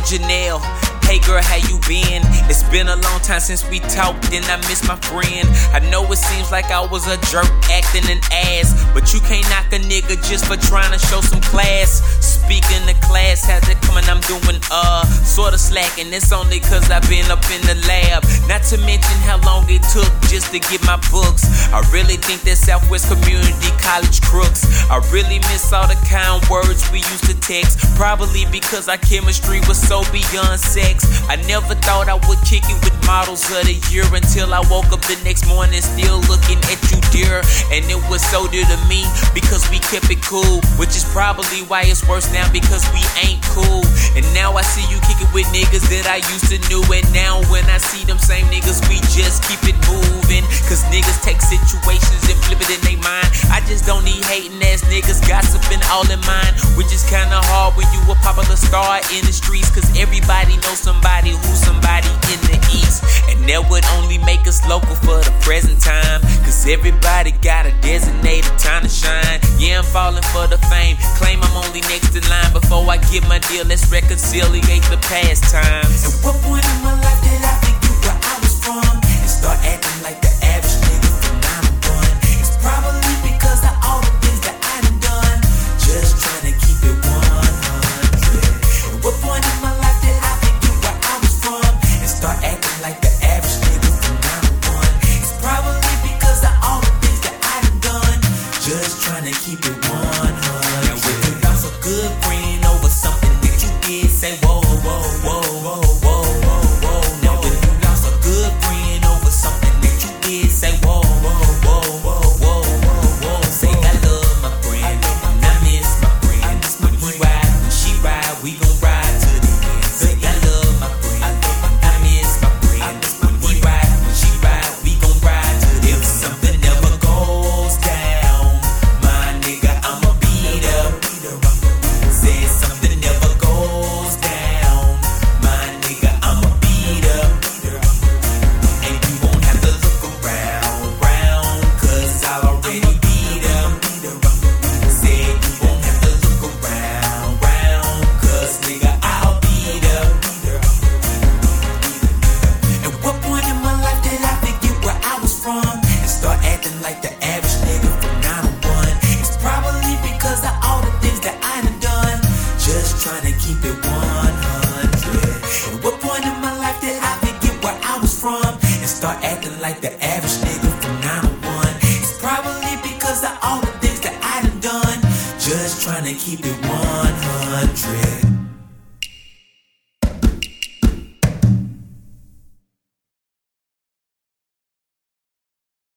Janelle. Hey girl, how you been? It's been a long time since we talked and I miss my friend. I know it seems like I was a jerk acting an ass, but you can't knock a nigga just for trying to show some class. Speaking of class, how's it coming? I'm doing sorta slacking. It's only cause I've been up in the lab. Not to mention how long it took just to get my books. I really think that Southwest Community College crooks. I really miss all the kind words we used to text. Probably because our chemistry was so beyond sex. I never thought I would kick it with models of the year until I woke up the next morning still looking at you, dear. And it was so dear to me because we kept it cool, which is probably why it's worse now because we ain't cool. And now I see you kicking with niggas that I used to know. And now when I see them same niggas, we just keep it moving. Cause niggas take situations and flip it in their mind. I just don't need hating ass niggas gossiping all in mine, which is kinda hard when you a popular star in the streets. Cause everybody knows somebody who's somebody in the east. And that would only make us local for the present time. Cause everybody got a designated time to shine. Yeah, I'm falling for the fame. Claim I'm only next in line. Before I get my deal, let's reconciliate the past times. At what point in my life did I forget where I was from and start acting like the average nigga from 9-1? It's probably because of all the things that I done. Just trying to keep it 100. At what point in my life did I forget where I was from and start acting like the average nigga from 9-1? It's probably because of all the things that I done. Just trying to keep it 100. Now if you lost a good friend over something that you did, say whoa, whoa, whoa, whoa, whoa, whoa, whoa. Now if you lost a good friend over something that you did, say whoa, whoa, whoa, whoa, whoa, whoa, whoa. Say I love my friend and I miss my friend. When he ride, when she ride, we gon' ride to the end. Say I love my friend and I miss my friend. When he ride, when she ride, we gon' ride to the end. If something never goes down, my nigga, I'ma beat up. Say something never goes down, my nigga, I'ma beat up. And you won't have to look around, cause I already beat up. Say you won't have to look around, cause nigga, I'll beat up. At what point in my life did I forget where I was from and start acting like the average nigga from 9-1? It's probably because of all the things that I done. Just trying to keep it 100. At what point in my life did I forget where I was from and start acting like the average nigga from 9-1? It's probably because of all the things that I done. Just trying to keep it 100.